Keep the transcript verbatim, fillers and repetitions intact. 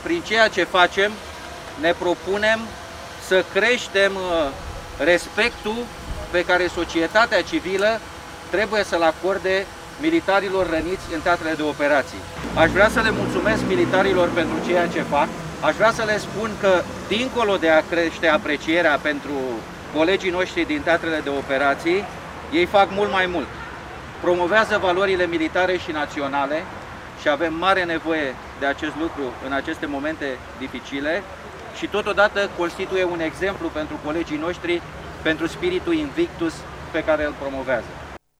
prin ceea ce facem, ne propunem să creștem respectul pe care societatea civilă trebuie să-l acorde militarilor răniți în teatrele de operații. Aș vrea să le mulțumesc militarilor pentru ceea ce fac. Aș vrea să le spun că, dincolo de a crește aprecierea pentru colegii noștri din teatrele de operații, ei fac mult mai mult. Promovează valorile militare și naționale și avem mare nevoie de acest lucru în aceste momente dificile și totodată constituie un exemplu pentru colegii noștri, pentru spiritul Invictus pe care îl promovează.